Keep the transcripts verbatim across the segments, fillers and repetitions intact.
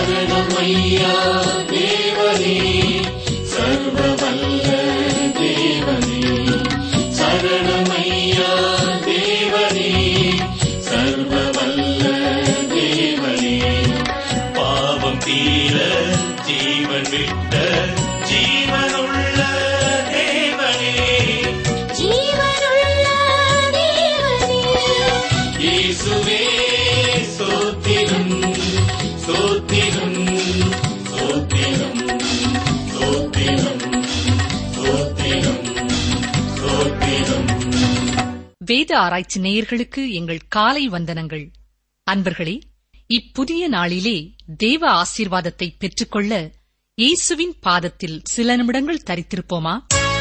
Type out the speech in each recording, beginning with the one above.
சரணமையா தேவனே, சர்வவல்ல தேவனே. சரணமையா தேவனே, சர்வவல்ல தேவனே. பாவம் தீர ஜீவன் விட்ட ஜீவனுள்ள தேவனே, ஜீவனுள்ள தேவனே. இயேசுவே ஸ்தோத்திரம், ஸ்தோத்திரம், ஸ்தோத்திரம், ஸ்தோத்திரம், ஸ்தோத்திரம், ஸ்தோத்திரம். வேத ஆராய்ச்சி நேயர்களுக்கு எங்கள் காலை வந்தனங்கள். அன்பர்களே, இப்புதிய நாளிலே தேவ ஆசீர்வாதத்தை பெற்றுக்கொள்ள இயேசுவின் பாதத்தில் சில நிமிடங்கள் தரித்திருப்போமா?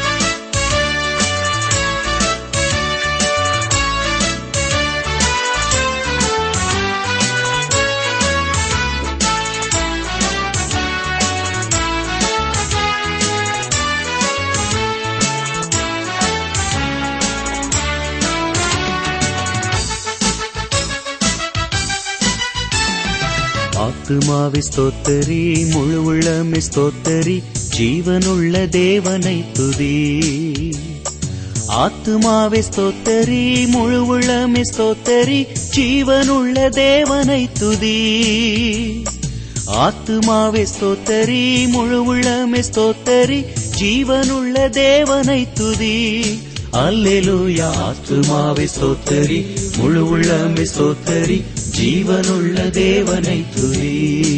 ஆத்துமாவே ஸ்தோத்தரி, முழு உள்ளமே ஸ்தோத்தரி, ஜீவனுள்ள தேவனை துதி. ஆத்துமாவே ஸ்தோத்தரி, முழு உள்ளமே ஸ்தோத்தரி, ஜீவனுள்ள தேவனை துதி. ஆத்துமாவே ஸ்தோத்தரி, முழு உள்ளமே ஸ்தோத்தரி, ஜீவனுள்ள தேவனை துதி. அல்லேலூயா. ஆத்துமாவே ஸ்தோத்தரி, முழு உள்ளமே ஸ்தோத்தரி, ஜீவனுள்ள தேவனை துதி.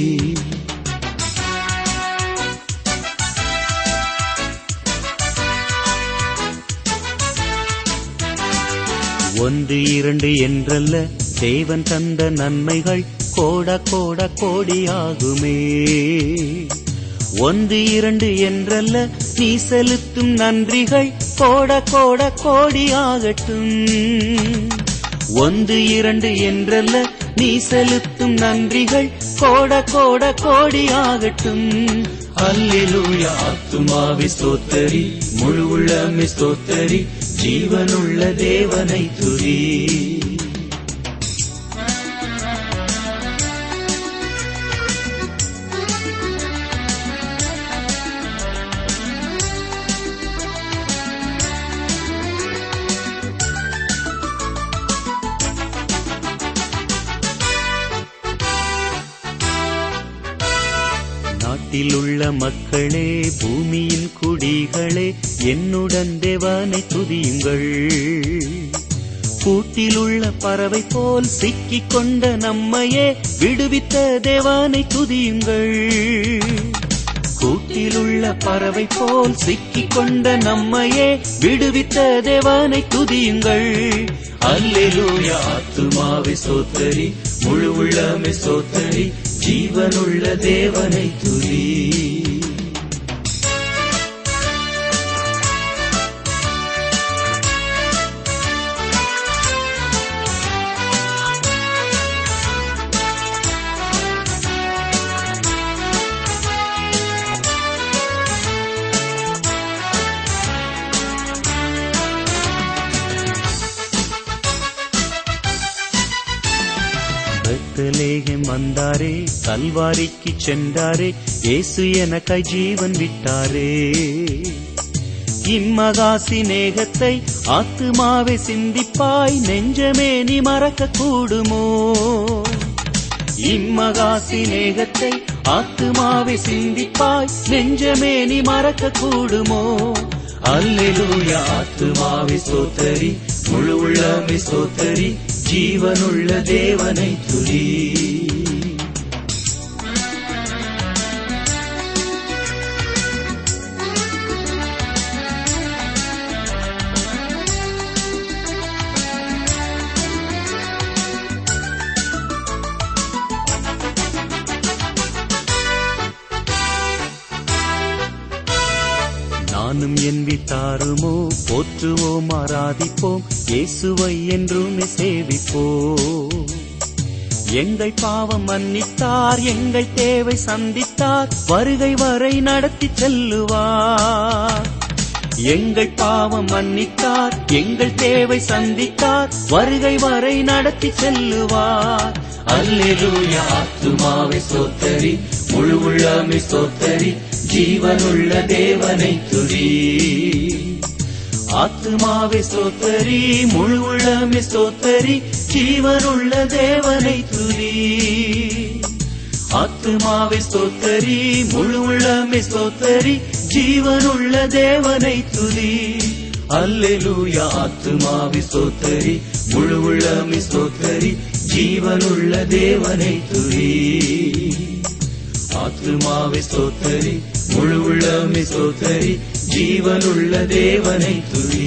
ஒன்று இரண்டு என்றல்ல, தேவன் தந்த நன்மைகள் கோட கோட கோடியாகுமே. ஒன்று இரண்டு என்றல்ல, நீ செலுத்தும் நன்றிகள் கோட கோட கோடியாகட்டும். ஒன்று இரண்டு என்றல்ல, நீ செலுத்தும் நன்றிகள் கோட கோட கோடியாகட்டும். அல்லேலூயா. ஆத்துமாவே ஸ்தோத்தரி, முழு உள்ளமே ஸ்தோத்தரி, ஜீவனுள்ள தேவனை துதி. நாட்டிலுள்ள மக்களே, பூமியின் குடிகளே, என்னுடன் தேவனை துதியுங்கள். கூட்டிலுள்ள பறவை போல் சிக்கிக் கொண்ட நம்மையே விடுவித்த தேவனை துதியுங்கள். கூட்டிலுள்ள பறவை போல் சிக்கிக் கொண்ட நம்மையே விடுவித்த தேவனை துதியுங்கள். அல்லேலூயா. ஆத்துமாவே ஸ்தோத்தரி, முழு உள்ளமே ஸ்தோத்தரி, ஜீவனுள்ள தேவனை துதி. பெத்லகேம் வந்தாரே, கல்வாரிக்கு சென்றாரே, இயேசு எனக்காய் ஜீவன் விட்டாரே. இம்மகா சிநேகத்தை ஆத்துமாவே சிந்திப்பாய், நெஞ்சமே நீ மறக்க கூடுமோ? இம்மகா சிநேகத்தை ஆத்துமாவே சிந்திப்பாய், நெஞ்சமே நீ மறக்க கூடுமோ? அல்லேலூயா. ஆத்துமாவே ஸ்தோத்தரி, முழு உள்ளமே ஸ்தோத்தரி, ஜீவனுள்ள தேவனை துதி. நானும் என் வீட்டாருமோ போற்றுவோம், ஆராதிப்போம், இயேசுவை என்றுமே சேவிப்போம். எங்கள் பாவம் மன்னித்தார், எங்கள் தேவை சந்தித்தார், வருகை வரை நடத்தி செல்லுவார். எங்கள் பாவம் மன்னித்தார், எங்கள் தேவை சந்தித்தார், வருகை வரை நடத்தி செல்லுவார். அல்லேலூயா. ஆத்துமாவை ஸ்தோத்தரி, முழு உள்ளமே ஸ்தோத்தரி, ஜீவனுள்ள தேவனை துதி. ஆத்துமாவை ஸ்தோத்தரி, முழு உள்ளமே ஸ்தோத்தரி, ஜீவனுள்ள தேவனை துதி. ஆத்துமாவை ஸ்தோத்தரி, முழு உள்ளமே ஸ்தோத்தரி, ஜீவனுள்ள தேவனை துதி. அல்லேலூயா. ஆத்துமாவை ஸ்தோத்தரி, முழு உள்ளமே ஸ்தோத்தரி, ஜீவனுள்ள தேவனை துதி. ஆத்துமாவை ஸ்தோத்தரி, முழு உள்ளமே ஸ்தோத்தரி, ஜீவனுள்ள தேவனை துதி.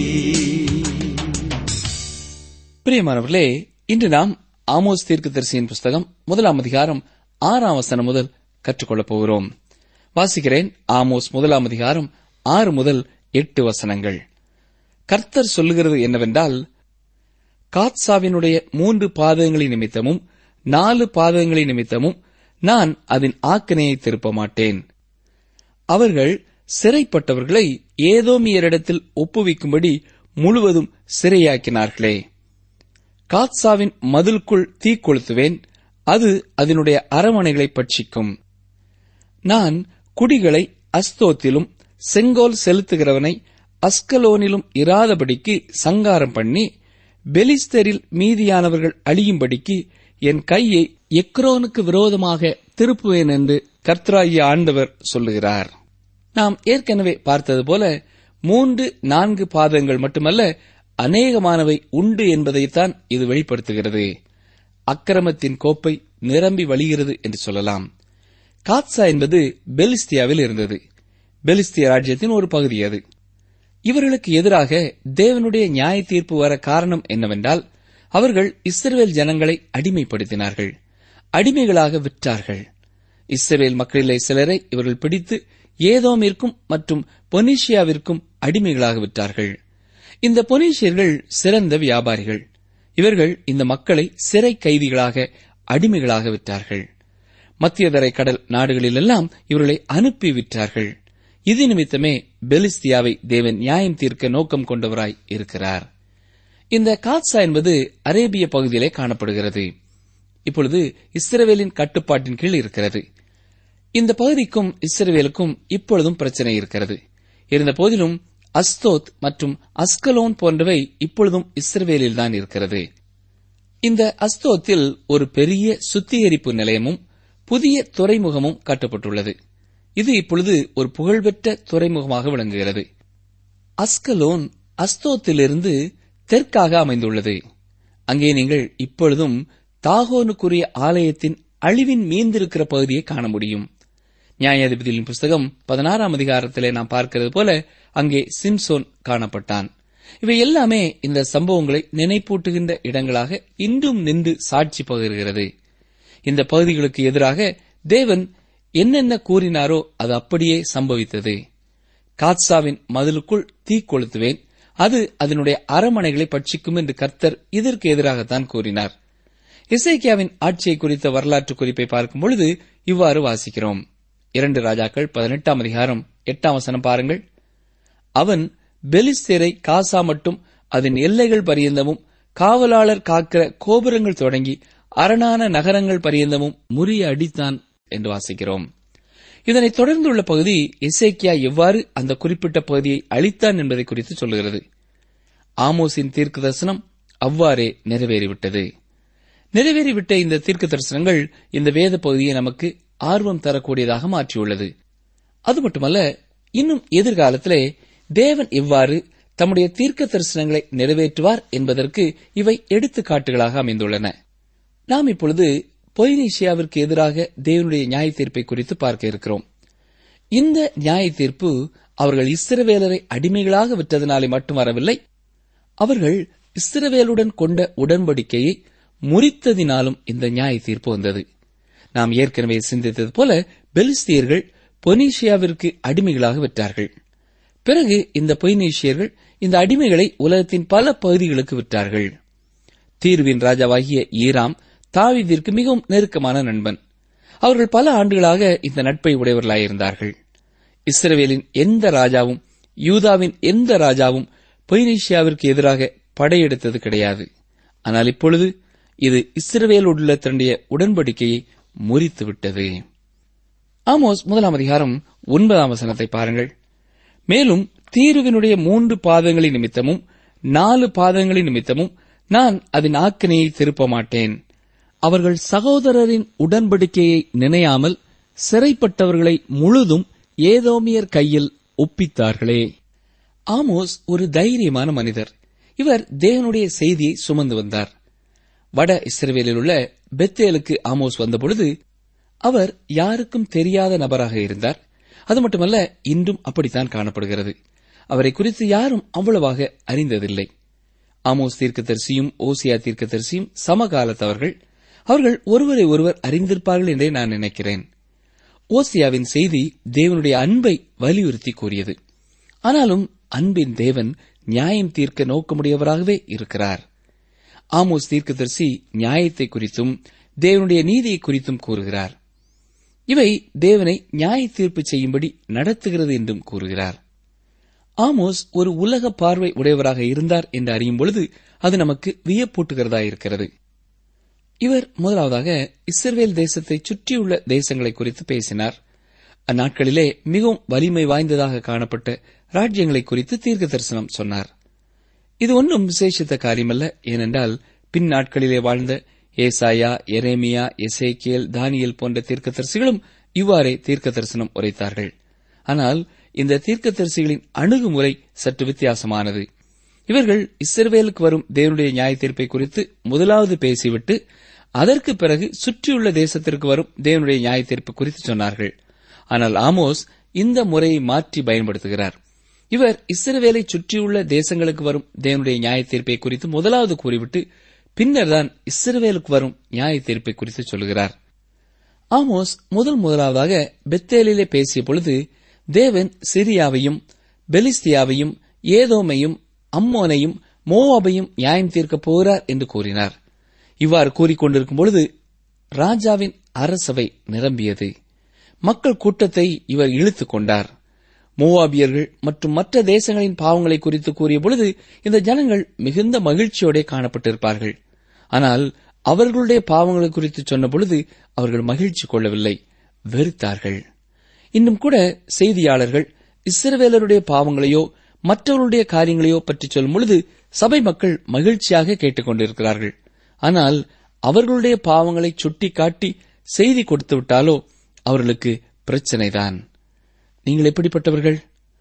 பிரியமானவர்களே, இன்று நாம் ஆமோஸ் தீர்க்கதரிசியின் புஸ்தகம் முதலாம் அதிகாரம் ஆறாம் வசனம் முதல் கற்றுக்கொள்ளப் போகிறோம். வாசிக்கிறேன். ஆமோஸ் முதலாம் அதிகாரம் ஆறு முதல் எட்டு வசனங்கள். கர்த்தர் சொல்லுகிறது என்னவென்றால், காத்சாவினுடைய மூன்று பாதங்களின் நிமித்தமும் நாலு பாதங்களின் நிமித்தமும் நான் அதன் ஆக்கினையை திருப்ப மாட்டேன். அவர்கள் சிறைப்பட்டவர்களை ஏதோமியரிடத்தில் ஒப்புவிக்கும்படி முழுவதும் சிறையாக்கினார்களே. காத்சாவின் மதிலுக்குள் தீ கொளுத்துவேன், அது அதனுடைய அரமனைகளை பட்சிக்கும். நான் குடிகளை அஸ்தோத்திலும் செங்கோல் செலுத்துகிறவனை அஸ்கலோனிலும் இராதபடிக்கு சங்காரம் பண்ணி, பெலிஸ்தரில் மீதியானவர்கள் அழியும்படிக்கு என் கையை எக்ரோனுக்கு விரோதமாக திருப்புவேன் என்று கர்த்தராகிய ஆண்டவர் சொல்லுகிறார். நாம் ஏற்கனவே பார்த்தது போல மூன்று நான்கு பாதங்கள் மட்டுமல்ல, அநேகமானவை உண்டு என்பதைத்தான் இது வெளிப்படுத்துகிறது. அக்கிரமத்தின் கோப்பை நிரம்பி வழிகிறது என்று சொல்லலாம். காத்சா என்பது பெலிஸ்தியாவில் இருந்தது. பெலிஸ்திய ராஜ்யத்தின் ஒரு பகுதி அது. இவர்களுக்கு எதிராக தேவனுடைய நியாய தீர்ப்பு வர காரணம் என்னவென்றால், அவர்கள் இஸ்ரவேல் ஜனங்களை அடிமைப்படுத்தினார்கள், அடிமைகளாக விற்றார்கள். இஸ்ரவேல் மக்களிலே சிலரை இவர்கள் பிடித்து ஏதோமிற்கும் மற்றும் பொனிஷியாவிற்கும் அடிமைகளாக விற்றார்கள். இந்த பொனிஷியர்கள் சிறந்த வியாபாரிகள். இவர்கள் இந்த மக்களை சிறை கைதிகளாக அடிமைகளாக விற்றார்கள். மத்தியதரை கடல் நாடுகளிலெல்லாம் இவர்களை அனுப்பி விற்றார்கள். இது நிமித்தமே பெலிஸ்தியாவை தேவன் நியாயம் தீர்க்க நோக்கம் கொண்டவராய் இருக்கிறார். இந்த காத்சா என்பது அரேபிய பகுதியிலே காணப்படுகிறது. இப்பொழுது இஸ்ரவேலின் கட்டுப்பாட்டின் கீழ் இருக்கிறது. இந்த பகுதிக்கும் இஸ்ரவேலுக்கும் இப்பொழுதும் பிரச்சனை இருக்கிறது. இருந்த போதிலும் அஸ்தோத் மற்றும் அஸ்கலோன் போன்றவை இப்பொழுதும் இஸ்ரவேலில்தான் இருக்கிறது. இந்த அஸ்தோத்தில் ஒரு பெரிய சுத்திகரிப்பு நிலையமும் புதிய துறைமுகமும் கட்டப்பட்டுள்ளது. இது இப்பொழுது ஒரு புகழ்பெற்ற துறைமுகமாக விளங்குகிறது. அஸ்கலோன் அஸ்தோத்திலிருந்து தெற்காக அமைந்துள்ளது. அங்கே நீங்கள் இப்பொழுதும் தாகோனுக்குரிய ஆலயத்தின் அழிவின் மீந்திருக்கிற பகுதியை காண முடியும். நியாயாதிபதிகளின் புஸ்தகம் பதினாறாம் அதிகாரத்திலே நாம் பார்க்கிறது போல அங்கே சிம்சோன் காணப்பட்டான். இவை எல்லாமே இந்த சம்பவங்களை நினைப்பூட்டுகின்ற இடங்களாக இன்றும் நின்று சாட்சி பகிர்கிறது. இந்த பகுதிகளுக்கு எதிராக தேவன் என்னென்ன கூறினாரோ அது அப்படியே சம்பவித்தது. காத்சாவின் மதிலுக்குள் தீ கொளுத்துவேன், அது அதனுடைய அரமனைகளை பட்சிக்கும் என்று கர்த்தர் இதற்கு எதிராகத்தான் கூறினார். எசேக்கியாவின் ஆட்சியை குறித்த வரலாற்று குறிப்பை பார்க்கும் பொழுது இவ்வாறு வாசிக்கிறோம். இரண்டு ராஜாக்கள் பதினெட்டாம் அதிகாரம் எட்டாம் வசனம் பாருங்கள். அவன் பெலிஸ்தரை காசா மட்டும் அதன் எல்லைகள் பரியந்தமும் காவலாளர் காக்கிற கோபுரங்கள் தொடங்கி அரணான நகரங்கள் பரியந்தமும் முறிய அடித்தான் என்று வாசிக்கிறோம். இதனைத் தொடர்ந்துள்ள பகுதி எசேக்கியா எவ்வாறு அந்த குறிப்பிட்ட பகுதியை அழித்தான் என்பதை குறித்து சொல்லுகிறது. ஆமோஸின் தீர்க்க தரிசனம் அவ்வாறே நிறைவேறிவிட்டது. நிறைவேறிவிட்ட இந்த தீர்க்க தரிசனங்கள் இந்த வேத பகுதியை நமக்கு ஆர்வம் தரக்கூடியதாக மாற்றியுள்ளது. அது மட்டுமல்ல, இன்னும் எதிர்காலத்திலே தேவன் எவ்வாறு தம்முடைய தீர்க்க தரிசனங்களை நிறைவேற்றுவார் என்பதற்கு இவை எடுத்துக்காட்டுகளாக அமைந்துள்ளன. நாம் இப்பொழுது பொய்னீசியாவிற்கு எதிராக தேவனுடைய நியாய தீர்ப்பை குறித்து பார்க்க இருக்கிறோம். இந்த நியாய தீர்ப்பு அவர்கள் இஸ்ரவேலரை அடிமைகளாக விற்றதினாலே மட்டும் வரவில்லை, அவர்கள் இஸ்ரவேலுடன் கொண்ட உடன்படிக்கையை முறித்ததினாலும் இந்த நியாய தீர்ப்பு வந்தது. நாம் ஏற்கனவே சிந்தித்தது போல பெலிஸ்தியர்கள் பொனீசியாவிற்கு அடிமைகளாக விற்றார்கள். பிறகு இந்த பொய்னீசியர்கள் இந்த அடிமைகளை உலகத்தின் பல பகுதிகளுக்கு விற்றார்கள். தீர்வின் ராஜாவாகிய ஈராம் தாவீதிற்கு மிகவும் நெருக்கமான நண்பன். அவர்கள் பல ஆண்டுகளாக இந்த நட்பை உடையவர்களாயிருந்தார்கள். இஸ்ரவேலின் எந்த ராஜாவும் யூதாவின் எந்த ராஜாவும் பொய்னீசியாவிற்கு எதிராக படையெடுத்தது கிடையாது. ஆனால் இப்பொழுது இது இஸ்ரவேலோடுள்ள தன்னுடைய உடன்படிக்கையை முறித்துவிட்டது. ஆமோஸ் முதலாம் அதிகாரம் ஒன்பதாம் வசனத்தை பாருங்கள். மேலும் தீருவினுடைய மூன்று பாதங்களின் நிமித்தமும் நாலு பாதங்களின் நிமித்தமும் நான் அதன் ஆக்கினையை திருப்ப மாட்டேன். அவர்கள் சகோதரரின் உடன்படிக்கையை நினையாமல் சிறைப்பட்டவர்களை முழுதும் ஏதோமியர் கையில் ஒப்பித்தார்களே. ஆமோஸ் ஒரு தைரியமான மனிதர். இவர் தேவனுடைய செய்தியை சுமந்து வந்தார். வட இஸ்ரவேலில் உள்ள பெத்தேலுக்கு ஆமோஸ் வந்தபொழுது அவர் யாருக்கும் தெரியாத நபராக இருந்தார். அது மட்டுமல்ல, இன்றும் அப்படித்தான் காணப்படுகிறது. அவரை குறித்து யாரும் அவ்வளவாக அறிந்ததில்லை. ஆமோஸ் தீர்க்கதரிசியும் ஓசியா தீர்க்கதரிசியும் சமகாலத்தவர்கள். அவர்கள் ஒருவரை ஒருவர் அறிந்திருப்பார்கள் என்றே நான் நினைக்கிறேன். ஓசியாவின் செய்தி தேவனுடைய அன்பை வலியுறுத்தி கூறியது. ஆனாலும் அன்பின் தேவன் நியாயம் தீர்க்க நோக்கமுடையவராகவே இருக்கிறார். ஆமோஸ் தீர்க்கதரிசி நியாயத்தை குறித்தும் தேவனுடைய நீதியை குறித்தும் கூறுகிறார். இவை தேவனை நியாய தீர்ப்பு செய்யும்படி நடத்துகிறது என்றும் கூறுகிறார். ஆமோஸ் ஒரு உலக பார்வை உடையவராக இருந்தார் என்று அறியும் பொழுது அது நமக்கு வியப்பூட்டுகிறதா இருக்கிறது. இவர் முதலாவதாக இஸ்ரவேல் தேசத்தை சுற்றியுள்ள தேசங்களை குறித்து பேசினார். அந்நாட்களிலே மிகவும் வலிமை வாய்ந்ததாக காணப்பட்ட ராஜ்யங்களை குறித்து தீர்க்க தரிசனம் சொன்னார். இது ஒன்றும் விசேஷித்த காரியமல்ல. ஏனென்றால் பின் நாட்களிலே வாழ்ந்த ஏசாயா, எரேமியா, எசேக்கியேல், தானியேல் போன்ற தீர்க்கதரிசிகளும் இவ்வாறே தீர்க்க தரிசனம் உரைத்தார்கள். ஆனால் இந்த தீர்க்கதரிசிகளின் அணுகுமுறை சற்று வித்தியாசமானது. இவர்கள் இஸ்ரவேலுக்கு வரும் தேவனுடைய நியாய தீர்ப்பை குறித்து முதலாவது பேசிவிட்டு அதற்கு பிறகு சுற்றியுள்ள தேசத்திற்கு வரும் தேவனுடைய நியாய தீர்ப்பு குறித்து சொன்னார்கள். ஆனால் ஆமோஸ் இந்த முறையை மாற்றி பயன்படுத்துகிறார். இவர் இஸ்ரவேலை சுற்றியுள்ள தேசங்களுக்கு வரும் தேவனுடைய நியாய தீர்ப்பை குறித்து முதலாவது கூறிவிட்டு பின்னர் தான் இஸ்ரவேலுக்கு வரும் நியாய தீர்ப்பை குறித்து சொல்கிறார். ஆமோஸ் முதல் முதலாவதாக பெத்தேலிலே பேசிய பொழுது தேவன் சிரியாவையும் பெலிஸ்தியாவையும் ஏதோமையும் அம்மோனையும் மோவாபையும் நியாயம் தீர்க்கப் போகிறார் என்று கூறினார். இவ்வாறு கூறிக்கொண்டிருக்கும் பொழுது ராஜாவின் அரசவை நிரம்பியது. மக்கள் கூட்டத்தை இவர் இழுத்துக் கொண்டார். மோவாபியர்கள் மற்றும் மற்ற தேசங்களின் பாவங்களை குறித்து கூறிய பொழுது இந்த ஜனங்கள் மிகுந்த மகிழ்ச்சியோட காணப்பட்டிருப்பார்கள். ஆனால் அவர்களுடைய பாவங்களை குறித்து சொன்ன பொழுது அவர்கள் மகிழ்ச்சி கொள்ளவில்லை, வெறுத்தார்கள். இன்னும் கூட செய்தியாளர்கள் இஸ்ரவேலருடைய பாவங்களையோ மற்றவர்களுடைய காரியங்களையோ பற்றி சொல்லும் பொழுது சபை மக்கள் மகிழ்ச்சியாக கேட்டுக் கொண்டிருக்கிறார்கள். ஆனால் அவர்களுடைய பாவங்களை சுட்டிக்காட்டி செய்தி கொடுத்து விட்டாலோ அவர்களுக்கு பிரச்சனைதான். நீங்கள் எப்படிப்பட்டவர்கள்?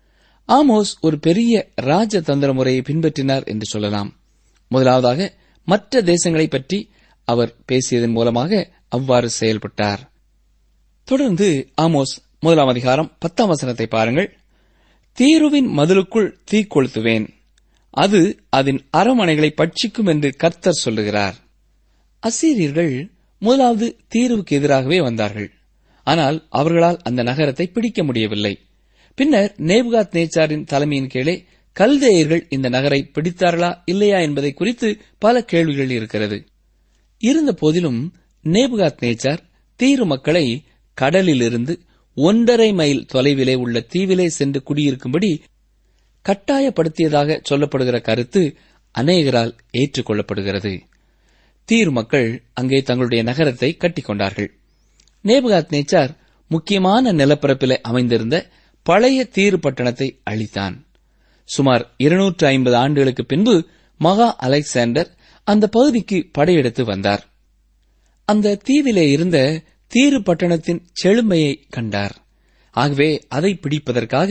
ஆமோஸ் ஒரு பெரிய ராஜதந்திர முறையை பின்பற்றினார் என்று சொல்லலாம். முதலாவதாக மற்ற தேசங்களை பற்றி அவர் பேசியதன் மூலமாக அவ்வாறு செயல்பட்டார். தொடர்ந்து ஆமோஸ் முதலாம் அதிகாரம் பத்தாம் வசனத்தை பாருங்கள். தீருவின் மதிலுக்குள் தீ கொளுத்துவேன், அது அதன் அரமனைகளை பட்சிக்கும் என்று கர்த்தர் சொல்லுகிறார். அசீரியர்கள் முதலாவது தீருவுக்கு எதிராகவே வந்தார்கள். ஆனால் அவர்களால் அந்த நகரத்தை பிடிக்க முடியவில்லை. பின்னர் நேபுகாத் நேச்சாரின் தலைமையின் கீழே கல்தேயர்கள் இந்த நகரை பிடித்தார்களா இல்லையா என்பதை குறித்து பல கேள்விகள் இருக்கிறது. இருந்த போதிலும் நேபுகாத் நேச்சார் தீரு மக்களை கடலிலிருந்து ஒன்றரை மைல் தொலைவிலே உள்ள தீவிலே சென்று குடியிருக்கும்படி கட்டாயப்படுத்தியதாக சொல்லப்படுகிற கருத்து அநேகரால் ஏற்றுக்கொள்ளப்படுகிறது. தீரு மக்கள் அங்கே தங்களுடைய நகரத்தை கட்டிக்கொண்டார்கள். நேபுகாத் நேச்சார் முக்கியமான நிலப்பரப்பிலே அமைந்திருந்த பழைய தீரு பட்டணத்தை அழித்தான். சுமார் இருநூற்று ஐம்பது ஆண்டுகளுக்கு பின்பு மகா அலெக்சாண்டர் அந்த பகுதிக்கு படையெடுத்து வந்தார். அந்த தீவிலே இருந்த தீரு பட்டணத்தின் செழுமையை கண்டார். ஆகவே அதை பிடிப்பதற்காக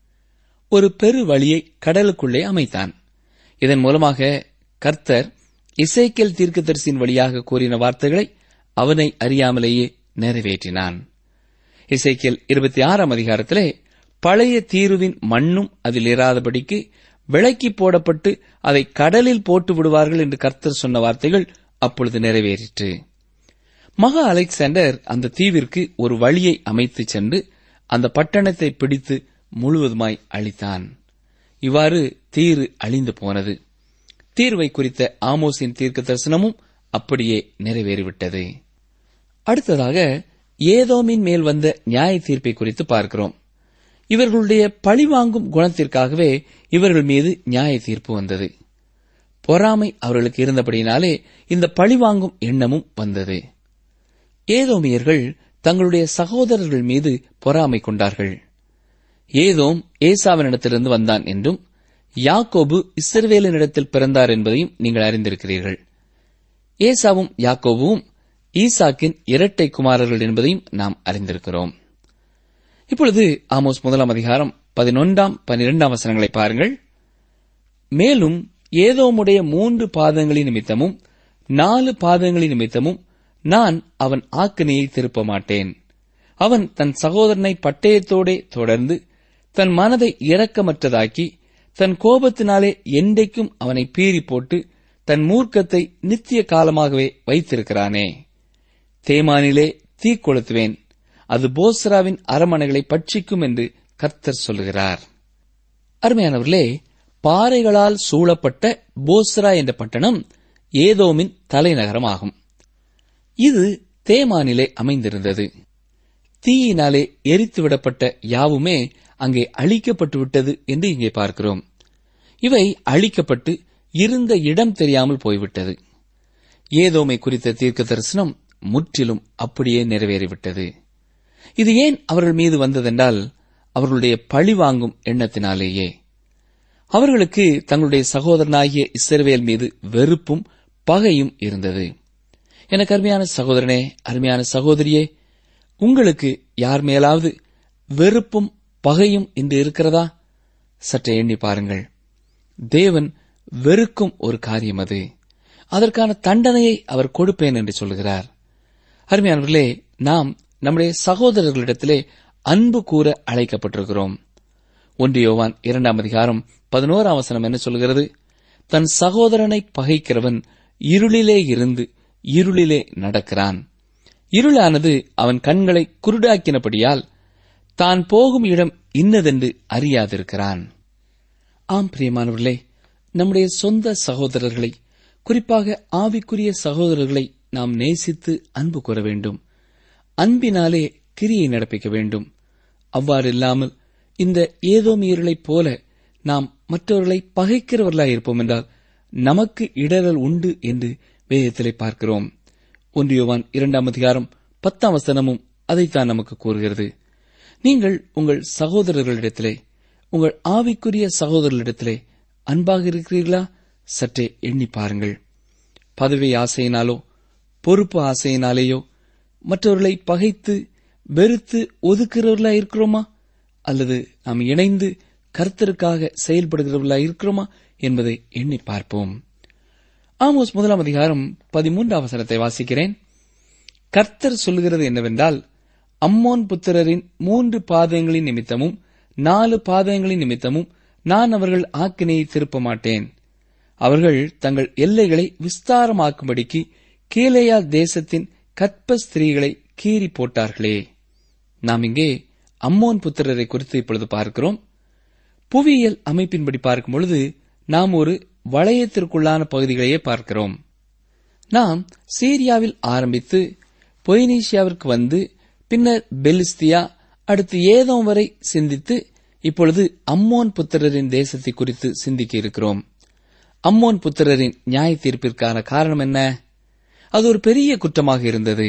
ஒரு பெரு வழியை கடலுக்குள்ளே அமைத்தான். இதன் மூலமாக கர்த்தர் எசேக்கியேல் தீர்க்கதரிசியின் வழியாக கூறின வார்த்தைகளை அவனை அறியாமலேயே நிறைவேற்றினான். எசேக்கியேல் இருபத்தி ஆறாம் அதிகாரத்திலே பழைய தீருவின் மண்ணும் அதில் இராதபடிக்கு விலக்கி போடப்பட்டு அதை கடலில் போட்டு விடுவார்கள் என்று கர்த்தர் சொன்ன வார்த்தைகள் அப்பொழுது நிறைவேறிற்று. மகா அலெக்சாண்டர் அந்த தீவிற்கு ஒரு வழியை அமைத்து சென்று அந்த பட்டணத்தை பிடித்து முழுவதுமாய் அழித்தான். இவ்வாறு தீரு அழிந்து போனது. தீர்வை குறித்த ஆமோஸின் தீர்க்க தரிசனமும் அப்படியே நிறைவேறிவிட்டது. அடுத்ததாக ஏதோமின் மேல் வந்த நியாய தீர்ப்பை குறித்து பார்க்கிறோம். இவர்களுடைய பழிவாங்கும் குணத்திற்காகவே இவர்கள் மீது நியாய தீர்ப்பு வந்தது. பொறாமை அவர்களுக்கு இருந்தபடியினாலே இந்த பழிவாங்கும் எண்ணமும் வந்தது. ஏதோமியர்கள் தங்களுடைய சகோதரர்கள் மீது பொறாமை கொண்டார்கள். ஏதோம் ஏசாவினிடத்திலிருந்து வந்தான் என்றும் யாக்கோபு இஸ்ரவேலினிடத்தில் பிறந்தார் என்பதையும் நீங்கள் அறிந்திருக்கிறீர்கள். ஏசாவும் யாக்கோபுவும் ஈசாக்கின் இரட்டை குமாரர்கள் என்பதையும் நாம் அறிந்திருக்கிறோம். இப்பொழுது ஆமோஸ் முதலாம் அதிகாரம் பதினொன்றாம் பனிரெண்டாம் வசனங்களை பாருங்கள். மேலும் ஏதோமுடைய மூன்று பாதங்களின் நிமித்தமும் நாலு பாதங்களின் நிமித்தமும் நான் அவன் ஆக்கினையை திருப்ப மாட்டேன். அவன் தன் சகோதரனை பட்டயத்தோடே தொடர்ந்து தன் மனதை இரக்கமற்றதாக்கி தன் கோபத்தினாலே என்றைக்கும் அவனை பீறி போட்டு தன் மூர்க்கத்தை நித்திய காலமாகவே வைத்திருக்கிறானே. தேமானிலே தீ கொளுத்துவேன், அது போஸ்ராவின் அரமனைகளை பட்சிக்கும் என்று கர்த்தர் சொல்லுகிறார். அருமையானவர்களே, பாறைகளால் சூழப்பட்ட போஸ்ரா என்ற பட்டணம் ஏதோமின் தலைநகரமாகும். இது தேமானிலே அமைந்திருந்தது. தீயினாலே எரித்துவிடப்பட்ட யாவுமே அங்கே அழிக்கப்பட்டுவிட்டது என்று இங்கே பார்க்கிறோம். இவை அழிக்கப்பட்டு இருந்த இடம் தெரியாமல் போய்விட்டது. ஏதோமை குறித்த தீர்க்க தரிசனம் முற்றிலும் அப்படியே நிறைவேறிவிட்டது. இது ஏன் அவர்கள் மீது வந்ததென்றால் அவர்களுடைய பழிவாங்கும் எண்ணத்தினாலேயே. அவர்களுக்கு தங்களுடைய சகோதரனாகிய இஸ்ரவேல் மீது வெறுப்பும் பகையும் இருந்தது. எனக்கு அருமையான சகோதரனே, அருமையான சகோதரியே, உங்களுக்கு யார் மேலாவது வெறுப்பும் பகையும் இன்று இருக்கிறதா? சற்றே எண்ணி பாருங்கள். தேவன் வெறுக்கும் ஒரு காரியம் அது. அதற்கான தண்டனையை அவர் கொடுப்பேன் என்று சொல்கிறார். அருமையானவர்களே, நாம் நம்முடைய சகோதரர்களிடத்திலே அன்பு கூற அழைக்கப்பட்டிருக்கிறோம். ஒன்று யோவான் இரண்டாம் அதிகாரம் பதினோராம் வசனம் என்ன சொல்கிறது? தன் சகோதரனை பகைக்கிறவன் இருளிலே இருந்து இருளிலே நடக்கிறான். இருளானது அவன் கண்களை குருடாக்கினபடியால் தான் போகும் இடம் இன்னதென்று அறியாதிருக்கிறான். ஆம் பிரியமானவர்களே, நம்முடைய சொந்த சகோதரர்களை, குறிப்பாக ஆவிக்குரிய சகோதரர்களை நாம் நேசித்து அன்பு கூற வேண்டும். அன்பினாலே கிரியை நடப்பிக்க வேண்டும். அவ்வாறு இல்லாமல் இந்த ஏதோமியர்களைப் போல நாம் மற்றவர்களை பகைக்கிறவர்களாய் இருப்போம் என்றால் நமக்கு இடரல் உண்டு என்று வேதத்திலே பார்க்கிறோம். ஒன்று யோவான் இரண்டாம் அதிகாரம் பத்தாம் வசனமும் அதைத்தான் நமக்கு கூறுகிறது. நீங்கள் உங்கள் சகோதரர்களிடத்திலே, உங்கள் ஆவிக்குரிய சகோதரர்களிடத்திலே அன்பாக இருக்கிறீர்களா? சற்றே எண்ணி பாருங்கள். பதவி ஆசையினாலோ பொறுப்பு ஆசையினாலேயோ மற்றவர்களை பகைத்து வெறுத்து ஒதுக்கிறவர்களா இருக்கிறோமா? அல்லது நாம் இணைந்து கர்த்தருக்காக செயல்படுகிறவர்களா இருக்கிறோமா என்பதை எண்ணி பார்ப்போம். ஆமோஸ் முதலாம் அதிகாரம் பதிமூன்றாம் வசனத்தை வாசிக்கிறேன். கர்த்தர் சொல்கிறது என்னவென்றால், அம்மோன் புத்திரரின் மூன்று பாதங்களின் நிமித்தமும் நாலு பாதங்களின் நிமித்தமும் நான் அவர்கள் ஆக்கினையை திருப்ப மாட்டேன். அவர்கள் தங்கள் எல்லைகளை விஸ்தாரமாக்கும்படிக்கு கீலேயா தேசத்தின் கற்ப ஸ்திரீகளை கீறி போட்டார்களே. நாம் இங்கே அம்மோன் புத்திரரை குறித்து இப்பொழுது பார்க்கிறோம். புவியியல் அமைப்பின்படி பார்க்கும் பொழுது நாம் ஒரு வளையத்திற்குள்ளான பகுதிகளையே பார்க்கிறோம். நாம் சீரியாவில் ஆரம்பித்து பொய்னீசியாவிற்கு வந்து பின்னர் பெலிஸ்தியா, அடுத்து ஏதோம் வரை சிந்தித்து இப்பொழுது அம்மோன் புத்திரரின் தேசத்தை குறித்து சிந்திக்க இருக்கிறோம். அம்மோன் புத்திரரின் நியாய தீர்ப்பிற்கான காரணம் என்ன? அது ஒரு பெரிய குற்றமாக இருந்தது.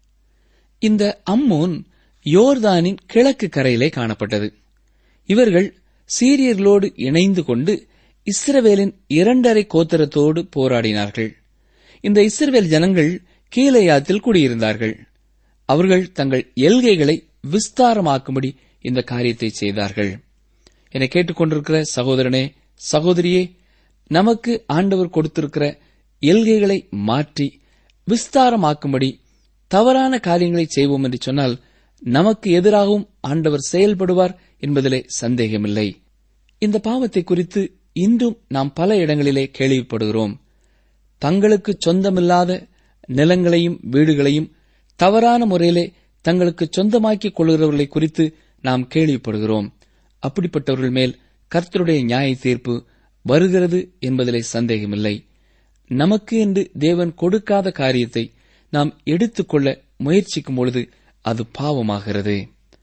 இந்த அம்மோன் யோர்தானின் கிழக்கு கரையிலே காணப்பட்டது. இவர்கள் சீரியர்களோடு இணைந்து கொண்டு இஸ்ரவேலின் இரண்டரை கோத்திரத்தோடு போராடினார்கள். இந்த இஸ்ரவேல் ஜனங்கள் கீலேயாத்தில் குடியிருந்தார்கள். அவர்கள் தங்கள் எல்கைகளை விஸ்தாரமாக்கும்படி இந்த காரியத்தை செய்தார்கள். என்னை கேட்டுக்கொண்டிருக்கிற சகோதரனே, சகோதரியே, நமக்கு ஆண்டவர் கொடுத்திருக்கிற எல்கைகளை மாற்றி விஸ்தாரமாக்கும்படி தவறான காரியங்களை செய்வோம் என்று சொன்னால் நமக்கு எதிராகவும் ஆண்டவர் செயல்படுவார் என்பதிலே சந்தேகமில்லை. இந்த பாவத்தை குறித்து இன்றும் நாம் பல இடங்களிலே கேள்விப்படுகிறோம். தங்களுக்கு சொந்தமில்லாத நிலங்களையும் வீடுகளையும் தவறான முறையிலே தங்களுக்கு சொந்தமாக்கிக் கொள்கிறவர்களை குறித்து நாம் கேள்விப்படுகிறோம். அப்படிப்பட்டவர்கள் மேல் கர்த்தருடைய நியாய தீர்ப்பு வருகிறது என்பதிலே சந்தேகமில்லை. நமக்கு என்று தேவன் கொடுக்காத காரியத்தை நாம் எடுத்துக்கொள்ள முயற்சிக்கும் பொழுது அது பாவமாகிறது.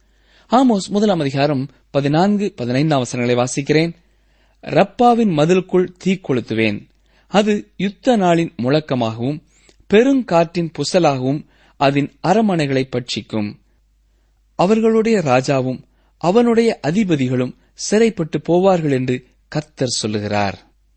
ஆமோஸ் முதலாம் அதிகாரம் பதினான்கு பதினைந்தாம் வசனங்களை வாசிக்கிறேன். ரப்பாவின் மதிலுக்குள் தீ கொளுத்துவேன், அது யுத்த நாளின் முழக்கமாகவும் பெருங்காற்றின் புசலாகவும் அதன் அரமனைகளை பட்சிக்கும். அவர்களுடைய ராஜாவும் அவனுடைய அதிபதிகளும் சிறைப்பட்டு போவார்கள் என்று கர்த்தர் சொல்லுகிறார்.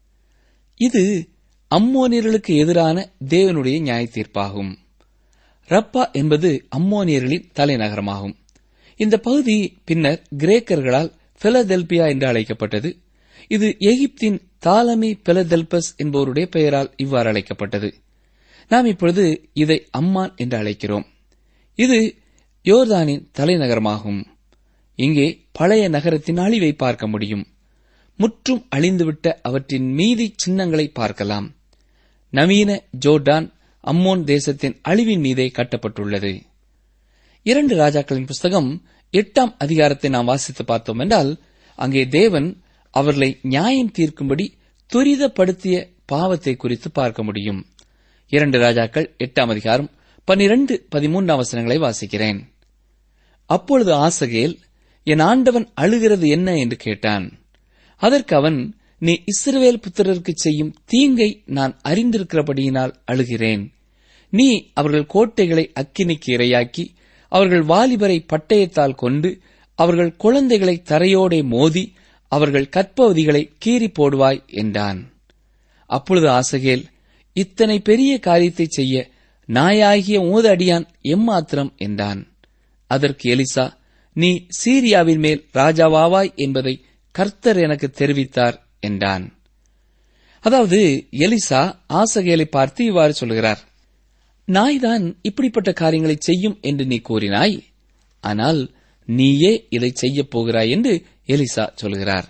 இது அம்மோனியர்களுக்கு எதிரான தேவனுடைய நியாய தீர்ப்பாகும். ரப்பா என்பது அம்மோனியர்களின் தலைநகரமாகும். இந்த பகுதி பின்னர் கிரேக்கர்களால் பிலதெல்பியா என்று அழைக்கப்பட்டது. இது எகிப்தின் தாலமி பிலதெல்பஸ் என்பவருடைய பெயரால் இவ்வாறு அழைக்கப்பட்டது. நாம் இப்பொழுது இதை அம்மான் என்று அழைக்கிறோம். இது யோர்தானின் தலைநகரமாகும். இங்கே பழைய நகரத்தின் அழிவை பார்க்க முடியும். முற்றும் அழிந்துவிட்ட அவற்றின் மீதி சின்னங்களை பார்க்கலாம். நவீன ஜோர்டான் அம்மோன் தேசத்தின் அழிவின் மீதே கட்டப்பட்டுள்ளது. இரண்டு ராஜாக்களின் புஸ்தகம் எட்டாம் அதிகாரத்தை நாம் வாசித்து பார்த்தோம் என்றால், அங்கே தேவன் அவர்களை நியாயம் தீர்க்கும்படி துரிதப்படுத்திய பாவத்தை குறித்து பார்க்க முடியும். இரண்டு ராஜாக்கள் எட்டாம் அதிகாரம் பனிரெண்டு பதிமூன்றாம் வசனங்களை வாசிக்கிறேன். அப்பொழுது ஆசகேல், என் ஆண்டவன் அழுகிறது என்ன என்று கேட்டான். அதற்கு அவன், நீ இஸ்ரவேல் புத்திரருக்கு செய்யும் தீங்கை நான் அறிந்திருக்கிறபடியினால் அழுகிறேன். நீ அவர்கள் கோட்டைகளை அக்கினிக்கு இரையாக்கி அவர்கள் வாலிபரை பட்டயத்தால் கொண்டு அவர்கள் குழந்தைகளை தரையோடே மோதி அவர்கள் கற்பவதிகளை கீறி போடுவாய் என்றான். அப்பொழுது ஆசகேல், இத்தனை பெரிய காரியத்தை செய்ய நாயாகிய உமது அடியான் எம்மாத்திரம் என்றான். அதற்கு எலிசா, நீ சீரியாவின் மேல் ராஜாவாவாய் என்பதை கர்த்தர் எனக்கு தெரிவித்தார் என்றான். அதாவது எலிசா ஆசகேலை பார்த்து இவ்வாறு சொல்கிறார், நாய்தான் இப்படிப்பட்ட காரியங்களை செய்யும் என்று நீ கூறினாய், ஆனால் நீயே இதை செய்யப் போகிறாய் என்று எலிசா சொல்கிறார்.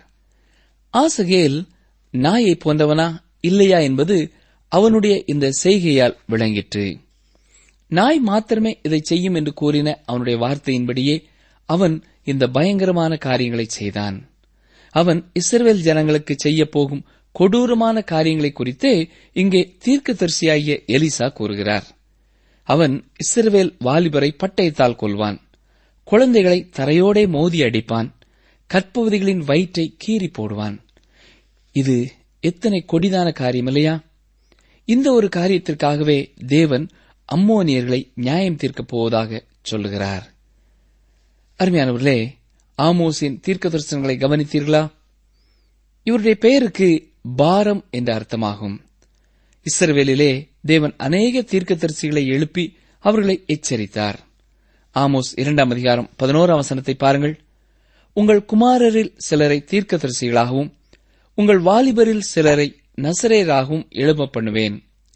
ஆசகேல் நாயை போன்றவனா இல்லையா என்பது அவனுடைய இந்த செய்கையால் விளங்கிற்று. நாய் மாத்திரமே இதை செய்யும் என்று கூறின அவனுடைய வார்த்தையின்படியே அவன் இந்த பயங்கரமான காரியங்களை செய்தான். அவன் இஸ்ரவேல் ஜனங்களுக்கு செய்யப் போகும் கொடூரமான காரியங்களை குறித்தே இங்கே தீர்க்கதரிசியாகிய எலிசா கூறுகிறார். அவன் இஸ்ரவேல் வாலிபரை பட்டயத்தால் கொல்வான், குழந்தைகளை தரையோடே மோதி அடிப்பான், கற்பவதிகளின் வயிற்றை கீறி போடுவான். இது எத்தனை கொடிதான காரியம் இல்லையா? இந்த ஒரு காரியத்திற்காகவே தேவன் அம்மோனியர்களை நியாயம் தீர்க்கப் போவதாக சொல்லுகிறார். அருமையானவர்களே, ஆமோஸின் தீர்க்க தரிசனங்களை கவனித்தீர்களா? இவருடைய பெயருக்கு பாரம் என்ற அர்த்தமாகும். இஸ்ரவேலிலே தேவன் அநேக தீர்க்கதரிசிகளை எழுப்பி அவர்களை எச்சரித்தார். ஆமோஸ் இரண்டாம் அதிகாரம் பதினோராம் வசனத்தை பாருங்கள். உங்கள் குமாரரில் சிலரை தீர்க்கதரிசிகளாகவும் உங்கள் வாலிபரில் சிலரை நசரேயராகவும் எழும்ப பண்ணுவேன்.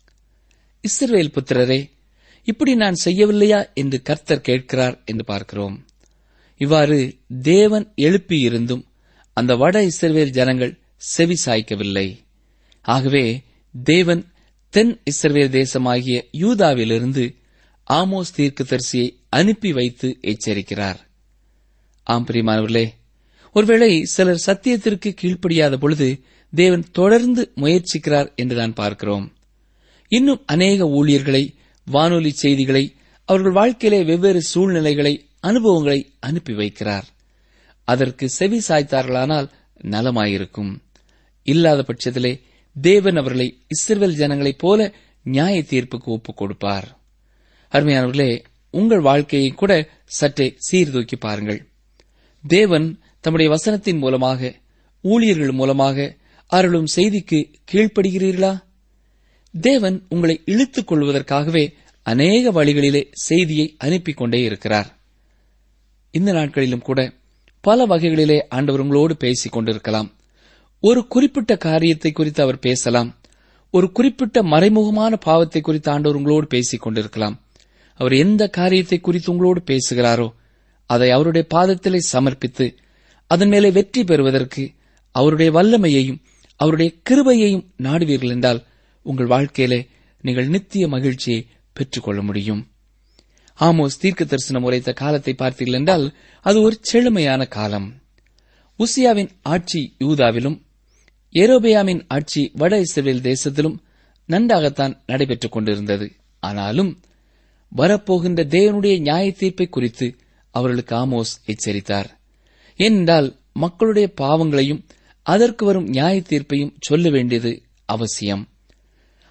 இஸ்ரவேல் புத்திரரே, இப்படி நான் செய்யவில்லையா என்று கர்த்தர் கேட்கிறார் என்று பார்க்கிறோம். இவ்வாறு தேவன் எழுப்பியிருந்தும் அந்த வட இஸ்ரவேல் ஜனங்கள் செவி சாய்க்கவில்லை. ஆகவே தேவன் தென் இஸ்ரவேல் தேசமாகிய யூதாவிலிருந்து ஆமோஸ் தீர்க்கதரிசியை அனுப்பி வைத்து எச்சரிக்கிறார். ஆம் பிரியமானவர்களே, ஒருவேளை சிலர் சத்தியத்திற்கு கீழ்ப்படியாத பொழுது தேவன் தொடர்ந்து முயற்சிக்கிறார் என்று நான் பார்க்கிறோம். இன்னும் அநேக ஊழியர்களை, வானொலி செய்திகளை, அவர்கள் வாழ்க்கையிலே வெவ்வேறு சூழ்நிலைகளை, அனுபவங்களை அனுப்பி வைக்கிறார். அதற்கு செவி சாய்த்தார்களானால் நலமாயிருக்கும். இல்லாத பட்சத்திலே தேவன் அவர்களை இஸ்ரவேல் ஜனங்களைப் போல நியாய தீர்ப்புக்கு ஒப்புக் கொடுப்பார். அருமையானவர்களே, உங்கள் வாழ்க்கையை கூட சற்றே சீர்தூக்கி பாருங்கள். தேவன் தம்முடைய வசனத்தின் மூலமாக, ஊழியர்கள் மூலமாக அருளும் செய்திக்கு கீழ்ப்படுகிறீர்களா? தேவன் உங்களை இழுத்துக் கொள்வதற்காகவே அநேக வழிகளிலே செய்தியை அனுப்பிக் கொண்டே இருக்கிறார். இந்த நாட்களிலும் கூட பல வகைகளிலே ஆண்டவர் உங்களோடு பேசிக் கொண்டிருக்கலாம். ஒரு குறிப்பிட்ட காரியத்தை குறித்து அவர் பேசலாம். ஒரு குறிப்பிட்ட மறைமுகமான பாவத்தை குறித்து ஆண்டவர் உங்களோடு பேசிக் கொண்டிருக்கலாம். அவர் எந்த காரியத்தை குறித்து உங்களோடு பேசுகிறாரோ அதை அவருடைய பாதத்திலே சமர்ப்பித்து அதன் மேலே வெற்றி பெறுவதற்கு அவருடைய வல்லமையையும் அவருடைய கிருபையையும் நாடுவீர்கள் என்றால் உங்கள் வாழ்க்கையிலே நீங்கள் நித்திய மகிழ்ச்சியை பெற்றுக் கொள்ள முடியும். ஆமோஸ் தீர்க்க தரிசனம் உரைத்த காலத்தை பார்த்தீர்கள் என்றால் அது ஒரு செழுமையான காலம். உசியாவின் ஆட்சி யூதாவிலும் எரோபெயாமின் ஆட்சி வட இஸ்ரவேல் தேசத்திலும் நன்றாகத்தான் நடைபெற்றுக் கொண்டிருந்தது. ஆனாலும் வரப்போகின்ற தேவனுடைய நியாய தீர்ப்பை குறித்து அவர்களுக்கு ஆமோஸ் எச்சரித்தார். ஏனென்றால் மக்களுடைய பாவங்களையும் அதற்கு வரும் நியாய தீர்ப்பையும் சொல்ல வேண்டியது அவசியம்.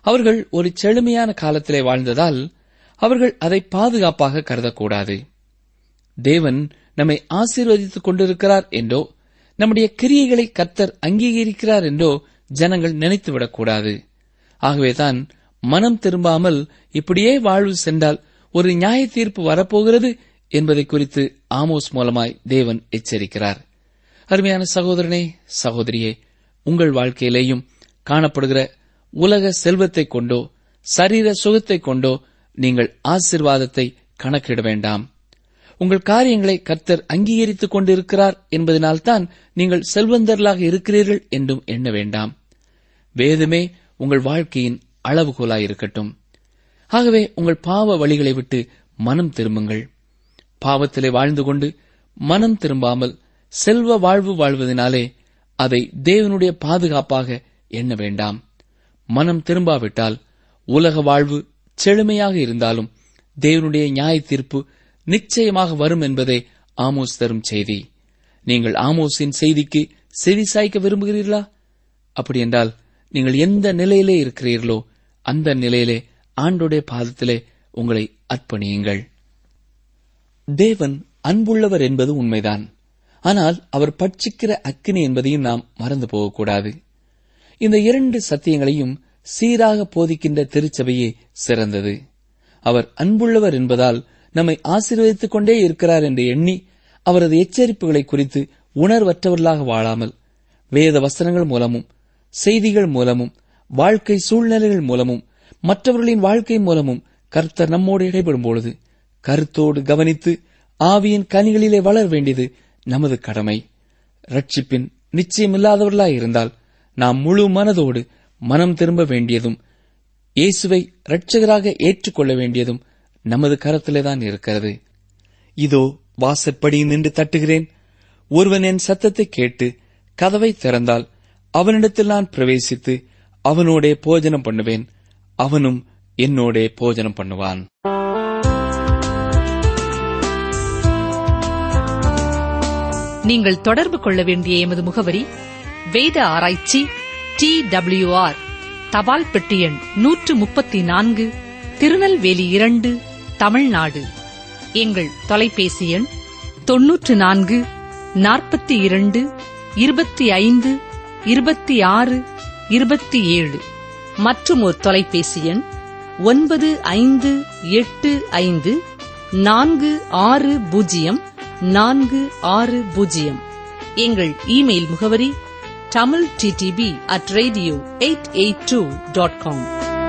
அவர்கள் ஒரு செழுமையான காலத்திலே வாழ்ந்ததால் அவர்கள் அதை பாதுகாப்பாக கருதக்கூடாது. தேவன் நம்மை ஆசீர்வதித்துக் கொண்டிருக்கிறார் என்றோ நம்முடைய கிரியைகளை கர்த்தர் அங்கீகரிக்கிறார் என்றோ ஜனங்கள் நினைத்துவிடக்கூடாது. ஆகவேதான் மனம் திரும்பாமல் இப்படியே வாழ்வு சென்றால் ஒரு நியாய தீர்ப்பு வரப்போகிறது என்பதை குறித்து ஆமோஸ் மூலமாய் தேவன் எச்சரிக்கிறார். அருமையான சகோதரனே, சகோதரியே, உங்கள் வாழ்க்கையிலேயும் காணப்படுகிற உலக செல்வத்தைக் கொண்டோ சரீர சுகத்தைக் கொண்டோ நீங்கள் ஆசீர்வாதத்தை கணக்கிட வேண்டாம். உங்கள் காரியங்களை கர்த்தர் அங்கீகரித்துக் கொண்டிருக்கிறார் என்பதனால்தான் நீங்கள் செல்வந்தர்களாக இருக்கிறீர்கள் என்றும் எண்ண வேண்டாம். வேதமே உங்கள் வாழ்க்கையின் அளவுகோலாயிருக்கட்டும். ஆகவே உங்கள் பாவ வழிகளை விட்டு மனம் திரும்புங்கள். பாவத்திலே வாழ்ந்து கொண்டு மனம் திரும்பாமல் செல்வ வாழ்வு வாழ்வதனாலே அதை தேவனுடைய பாதுகாப்பாக எண்ண வேண்டாம். மனம் திரும்பாவிட்டால் உலக வாழ்வு செழுமையாக இருந்தாலும் தேவனுடைய நியாய தீர்ப்பு நிச்சயமாக வரும் என்பதே ஆமோஸ் தரும் செய்தி. நீங்கள் ஆமோஸின் செய்திக்கு செவி சாய்க்க விரும்புகிறீர்களா? அப்படியென்றால் நீங்கள் எந்த நிலையிலே இருக்கிறீர்களோ அந்த நிலையிலே ஆண்டோடைய பாதத்திலே உங்களை அர்ப்பணியுங்கள். தேவன் அன்புள்ளவர் என்பது உண்மைதான். ஆனால் அவர் பட்சிக்கிற அக்கினி என்பதையும் நாம் மறந்து போகக்கூடாது. இந்த இரண்டு சத்தியங்களையும் சீராக போதிக்கின்ற திருச்சபையே சிறந்தது. அவர் அன்புள்ளவர் என்பதால் நம்மை ஆசீர்வதித்துக் கொண்டே இருக்கிறார் என்று எண்ணி அவரது எச்சரிப்புகளை குறித்து உணர்வற்றவர்களாக வாழாமல் வேத வசனங்கள் மூலமும் செய்திகள் மூலமும் வாழ்க்கை சூழ்நிலைகள் மூலமும் மற்றவர்களின் வாழ்க்கை மூலமும் கர்த்தர் நம்மோடு இடைபடும் பொழுது கருத்தோடு கவனித்து ஆவியின் கனிகளிலே வளர வேண்டியது நமது கடமை. ரட்சிப்பின் நிச்சயமில்லாதவர்களாயிருந்தால் நாம் முழு மனதோடு மனம் திரும்ப வேண்டியதும் இயேசுவை இரட்சகராக ஏற்றுக்கொள்ள வேண்டியதும் நமது கரத்திலேதான் இருக்கிறது. இதோ வாசற்படி நின்று தட்டுகிறேன். ஒருவன் என் சத்தத்தை கேட்டு கதவை திறந்தால் அவனிடத்தில் நான் பிரவேசித்து அவனோடே போஜனம் பண்ணுவேன், அவனும் என்னோடே போஜனம் பண்ணுவான். நீங்கள் தொடர்பு கொள்ள வேண்டிய எமது முகவரி: வேத ஆராய்ச்சி, டி டபிள்யூ ஆர், தபால் பெட்டி எண் நூற்று முப்பத்தி நான்கு, திருநெல்வேலி இரண்டு, தமிழ்நாடு. எங்கள் தொலைபேசி எண் தொன்னூற்று நான்கு நாற்பத்தி இரண்டு இருபத்தி ஐந்து இருபத்தி ஆறு இருபத்தி ஏழு. மற்றும் ஒரு தொலைபேசி எண் ஒன்பது ஐந்து எட்டு ஐந்து நான்கு ஆறு பூஜ்ஜியம் நான்கு ஆறு பூஜ்ஜியம். எங்கள் இமெயில் முகவரி Tamil DTP at radio eight eight two dot com.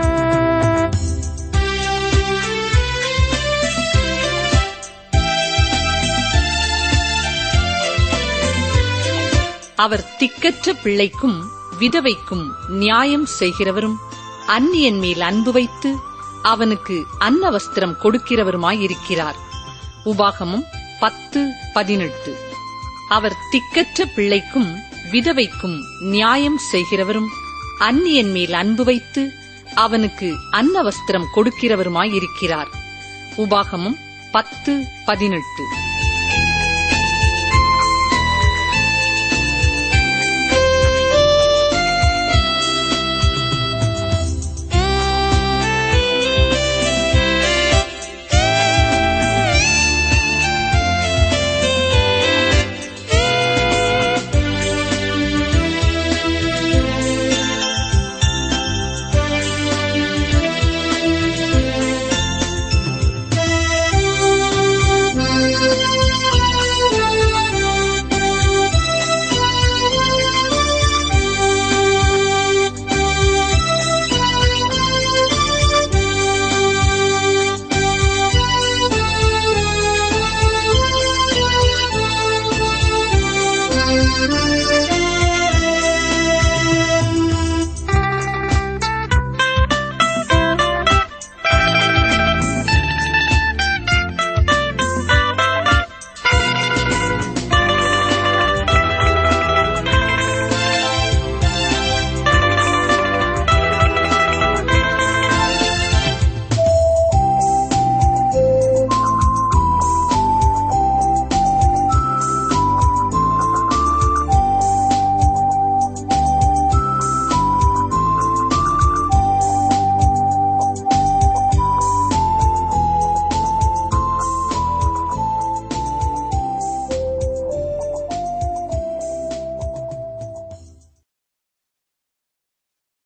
அவர் திக்கற்ற பிள்ளைக்கும் விதவைக்கும் நியாயம் செய்கிறவரும் அந்நியன் மேல் அன்பு வைத்து அவனுக்கு அன்னவஸ்திரம் கொடுக்கிறவருமாயிருக்கிறார். உபாகமம் பத்து பதினெட்டு. அவர் திக்கற்ற பிள்ளைக்கும் விதவைக்கும் நியாயம் செய்கிறவரும் அந்நியன் மேல் அன்பு வைத்து அவனுக்கு அன்னவஸ்திரம் கொடுக்கிறவருமாயிருக்கிறார். உபாகமம் பத்து பதினெட்டு.